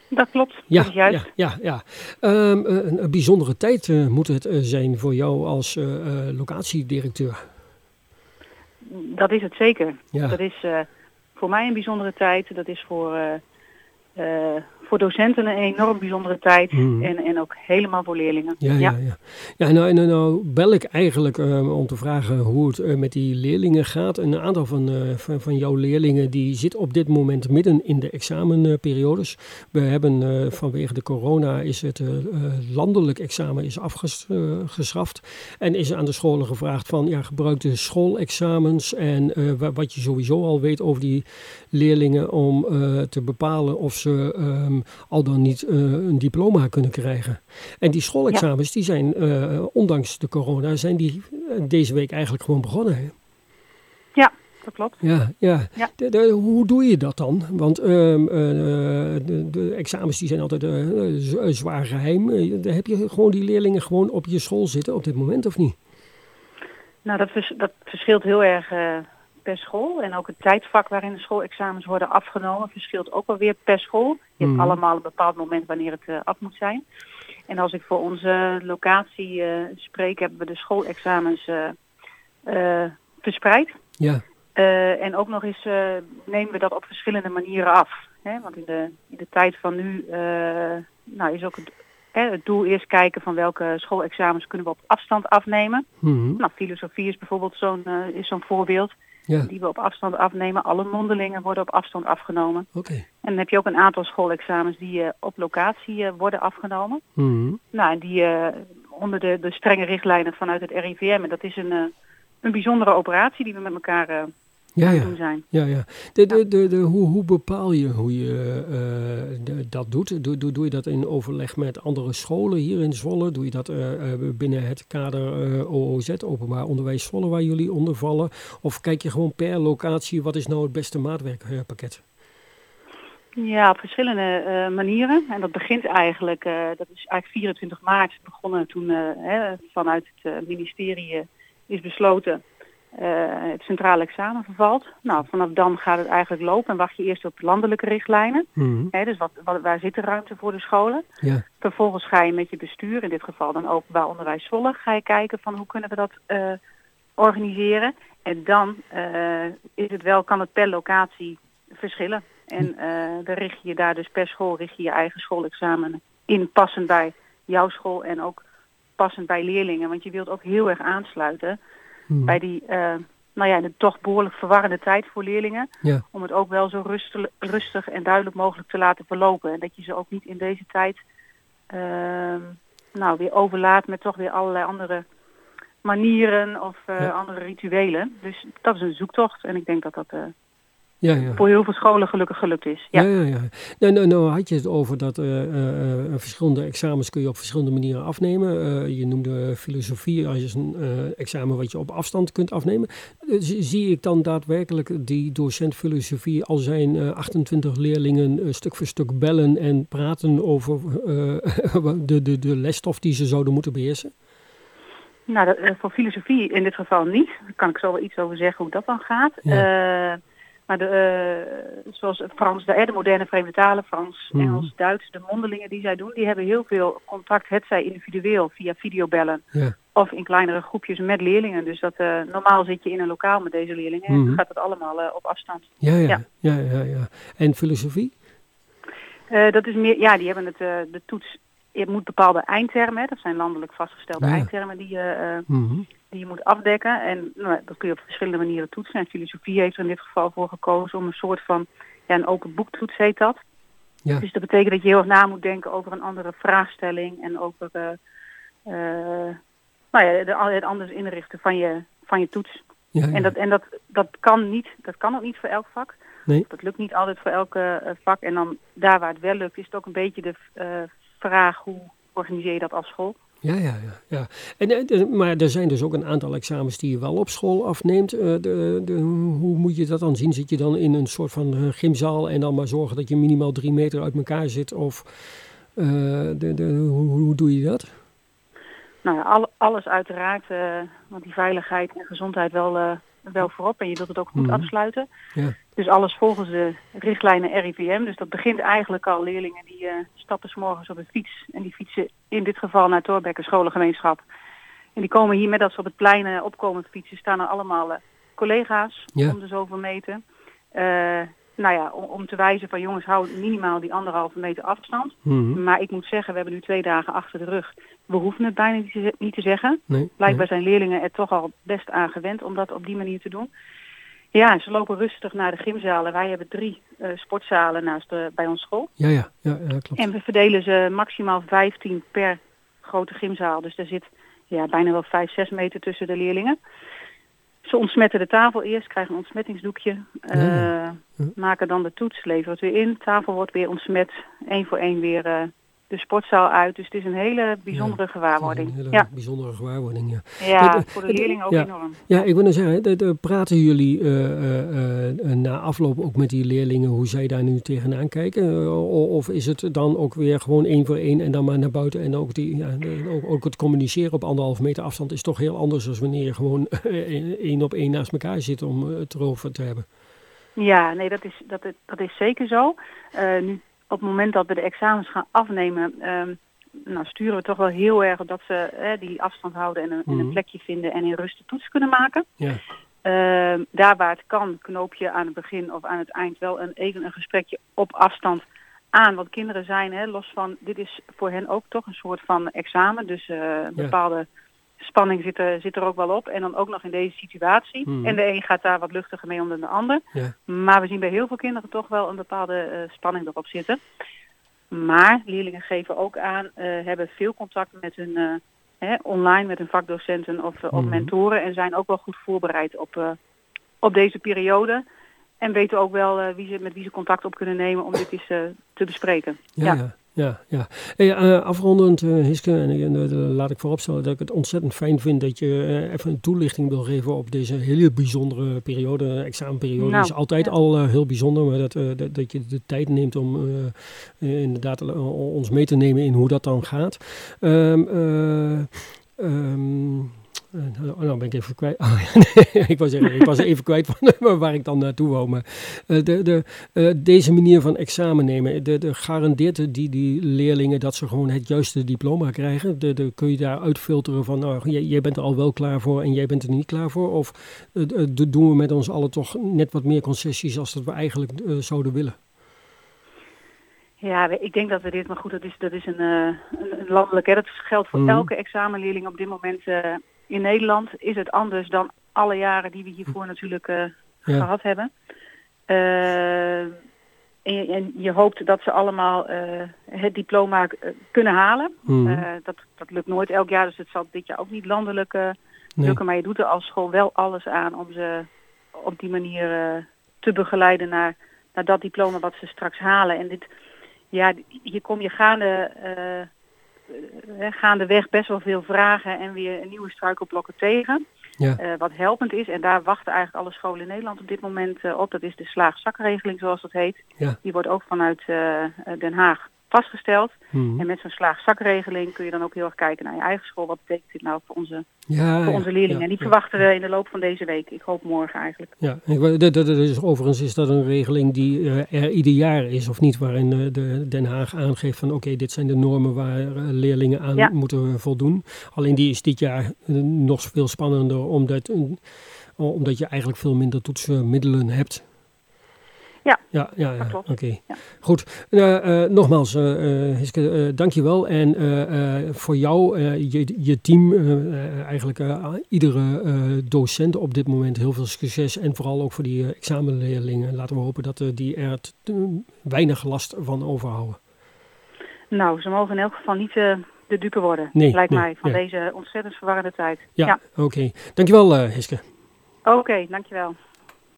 Dat klopt, Ja, dat is juist. ja. Een bijzondere tijd moet het zijn voor jou als locatiedirecteur. Dat is het zeker. Ja. Dat is voor mij een bijzondere tijd. Dat is voor docenten een enorm bijzondere tijd. En ook helemaal voor leerlingen. Ja, nou bel ik eigenlijk om te vragen hoe het met die leerlingen gaat. Een aantal van jouw leerlingen die zit op dit moment midden in de examenperiodes. We hebben vanwege de corona is het landelijk examen is afgeschaft. En is aan de scholen gevraagd van gebruik de schoolexamens en wat je sowieso al weet over die leerlingen om te bepalen of ze al dan niet een diploma kunnen krijgen. En die schoolexamens die zijn, ondanks de corona, zijn die deze week eigenlijk gewoon begonnen. Hè? Ja, dat klopt. Ja. Hoe doe je dat dan? Want de examens die zijn altijd zwaar geheim. Heb je gewoon die leerlingen gewoon op je school zitten op dit moment of niet? Nou, dat verschilt heel erg per school. En ook het tijdvak waarin de schoolexamens worden afgenomen verschilt ook wel weer per school. Je hebt allemaal een bepaald moment wanneer het af moet zijn. En als ik voor onze locatie spreek, hebben we de schoolexamens verspreid. Ja. En ook nog eens nemen we dat op verschillende manieren af. Hè? Want in de tijd van nu is ook het doel eerst kijken van welke schoolexamens kunnen we op afstand afnemen. Nou, filosofie is bijvoorbeeld zo'n voorbeeld. Ja. Die we op afstand afnemen. Alle mondelingen worden op afstand afgenomen. Okay. En dan heb je ook een aantal schoolexamens die op locatie worden afgenomen. Nou, en die onder de strenge richtlijnen vanuit het RIVM. En dat is een bijzondere operatie die we met elkaar doen zijn. Ja. Hoe bepaal je hoe je dat doet? Doe je dat in overleg met andere scholen hier in Zwolle? Doe je dat binnen het kader OOZ, Openbaar Onderwijs Zwolle, waar jullie onder vallen? Of kijk je gewoon per locatie, wat is nou het beste maatwerkpakket? Ja, op verschillende manieren. En dat begint eigenlijk, dat is eigenlijk 24 maart begonnen toen vanuit het ministerie is besloten... het centrale examen vervalt. Nou, vanaf dan gaat het eigenlijk lopen en wacht je eerst op landelijke richtlijnen. Dus waar zit de ruimte voor de scholen? Ja. Vervolgens ga je met je bestuur, in dit geval dan Openbaar Onderwijs Zwolle, ga je kijken van hoe kunnen we dat organiseren. En dan kan het per locatie verschillen. En dan richt je daar dus per school je eigen schoolexamen in, passend bij jouw school en ook passend bij leerlingen. Want je wilt ook heel erg aansluiten bij die de toch behoorlijk verwarrende tijd voor leerlingen. Ja. Om het ook wel zo rustig en duidelijk mogelijk te laten verlopen. En dat je ze ook niet in deze tijd weer overlaat met toch weer allerlei andere manieren of andere rituelen. Dus dat is een zoektocht. En ik denk dat dat voor heel veel scholen gelukkig gelukt is. Ja. Nou had je het over dat verschillende examens kun je op verschillende manieren afnemen. Je noemde filosofie als een examen wat je op afstand kunt afnemen. Zie ik dan daadwerkelijk die docent filosofie al zijn 28 leerlingen stuk voor stuk bellen en praten over de lesstof die ze zouden moeten beheersen? Nou, voor filosofie in dit geval niet. Daar kan ik zo wel iets over zeggen hoe dat dan gaat. Ja. Maar zoals Frans, de moderne vreemde talen, Frans, Engels, Duits, de mondelingen die zij doen, die hebben heel veel contact, hetzij individueel via videobellen of in kleinere groepjes met leerlingen. Dus dat normaal zit je in een lokaal met deze leerlingen en dan gaat het allemaal op afstand. Ja. En filosofie? Dat is meer, die hebben de toets. Je moet bepaalde eindtermen, dat zijn landelijk vastgestelde eindtermen die je moet afdekken. En dat kun je op verschillende manieren toetsen. En filosofie heeft er in dit geval voor gekozen om een soort van, een open boektoets heet dat. Ja. Dus dat betekent dat je heel erg na moet denken over een andere vraagstelling en over het anders inrichten van je toets. Ja. En dat kan ook niet voor elk vak. Nee. Dat lukt niet altijd voor elke vak. En dan daar waar het wel lukt is het ook een beetje de vraag, hoe organiseer je dat als school? Ja. Maar er zijn dus ook een aantal examens die je wel op school afneemt. Hoe moet je dat dan zien? Zit je dan in een soort van gymzaal en dan maar zorgen dat je minimaal 3 meter uit elkaar zit? Of hoe doe je dat? Nou ja, alles uiteraard, want die veiligheid en gezondheid wel wel voorop en je wilt het ook goed afsluiten. Ja. Dus alles volgens de richtlijnen RIVM. Dus dat begint eigenlijk al leerlingen die stappen 's morgens op de fiets. En die fietsen in dit geval naar Thorbecke scholengemeenschap. En die komen hier met dat ze op het plein opkomen fietsen. Staan er allemaal collega's om de zoveel meter. Om te wijzen van jongens, hou minimaal die 1,5 meter afstand. Mm-hmm. Maar ik moet zeggen, we hebben nu 2 dagen achter de rug. We hoeven het bijna niet te zeggen. Blijkbaar zijn leerlingen er toch al best aan gewend om dat op die manier te doen. Ja, ze lopen rustig naar de gymzalen. Wij hebben 3 sportzalen bij ons school. Ja, klopt. En we verdelen ze maximaal 15 per grote gymzaal. Dus er zit bijna wel 5-6 meter tussen de leerlingen. Ze ontsmetten de tafel eerst, krijgen een ontsmettingsdoekje, maken dan de toets, leveren het weer in. De tafel wordt weer ontsmet, 1 voor 1 weer de sportzaal uit. Dus het is een hele bijzondere gewaarwording. Een hele bijzondere gewaarwording, ja. Ja, voor de leerlingen ook enorm. Ja, ik wil nou zeggen, praten jullie na afloop ook met die leerlingen hoe zij daar nu tegenaan kijken? Of is het dan ook weer gewoon 1 voor 1 en dan maar naar buiten? En ook het communiceren op 1,5 meter afstand is toch heel anders dan wanneer je gewoon 1 op 1 naast elkaar zit om het erover te hebben. Ja, nee, dat is zeker zo. Nu op het moment dat we de examens gaan afnemen, sturen we toch wel heel erg op dat ze die afstand houden en een plekje vinden en in rust de toets kunnen maken. Ja. Daar waar het kan, knoop je aan het begin of aan het eind wel even een gesprekje op afstand aan. Want kinderen zijn, los van, dit is voor hen ook toch een soort van examen. Dus bepaalde spanning zit er ook wel op. En dan ook nog in deze situatie. En de een gaat daar wat luchtiger mee om dan de ander. Ja. Maar we zien bij heel veel kinderen toch wel een bepaalde spanning erop zitten. Maar leerlingen geven ook aan, hebben veel contact met hun online, met hun vakdocenten of mentoren. En zijn ook wel goed voorbereid op deze periode. En weten ook wel met wie ze contact op kunnen nemen om dit eens te bespreken. Ja. Hey, afrondend, Hiske, en laat ik vooropstellen dat ik het ontzettend fijn vind dat je even een toelichting wil geven op deze hele bijzondere periode. Examenperiode is altijd al heel bijzonder, maar dat je de tijd neemt om inderdaad ons mee te nemen in hoe dat dan gaat. Nou ben ik even kwijt. Ik was even kwijt van waar ik dan naartoe wou. Maar deze manier van examen nemen, garandeert die leerlingen dat ze gewoon het juiste diploma krijgen? Kun je daar uitfilteren van, jij bent er al wel klaar voor en jij bent er niet klaar voor? Of doen we met ons allen toch net wat meer concessies als dat we eigenlijk zouden willen? Ja, ik denk dat we dit, maar goed, dat is een landelijk, dat geldt voor elke examenleerling op dit moment in Nederland. Is het anders dan alle jaren die we hiervoor natuurlijk gehad hebben. En je hoopt dat ze allemaal het diploma kunnen halen. Dat lukt nooit elk jaar, dus het zal dit jaar ook niet landelijk lukken. Maar je doet er als school wel alles aan om ze op die manier te begeleiden naar dat diploma wat ze straks halen. En hier kom je gaandeweg best wel veel vragen en weer nieuwe struikelblokken tegen. Ja. Wat helpend is, en daar wachten eigenlijk alle scholen in Nederland op dit moment op. Dat is de slaag-zakregeling, zoals dat heet. Ja. Die wordt ook vanuit Den Haag vastgesteld. En met zo'n slaag-zakregeling kun je dan ook heel erg kijken naar je eigen school. Wat betekent dit nou voor onze leerlingen? En die verwachten we in de loop van deze week. Ik hoop morgen eigenlijk. Ja, overigens is dat een regeling die er ieder jaar is, of niet? Waarin Den Haag aangeeft van dit zijn de normen waar leerlingen aan moeten voldoen. Alleen die is dit jaar nog veel spannender, omdat je eigenlijk veel minder toetsmiddelen hebt. Ja, dat klopt. Oké. Ja. Goed. Nogmaals, Hiske, dank je wel. En voor jou, je team, eigenlijk iedere docent op dit moment heel veel succes. En vooral ook voor die examenleerlingen. Laten we hopen dat die er weinig last van overhouden. Nou, ze mogen in elk geval niet de dupe worden, lijkt mij, van deze ontzettend verwarrende tijd. Ja. Oké. Dankjewel, Hiske. Oké, dankjewel.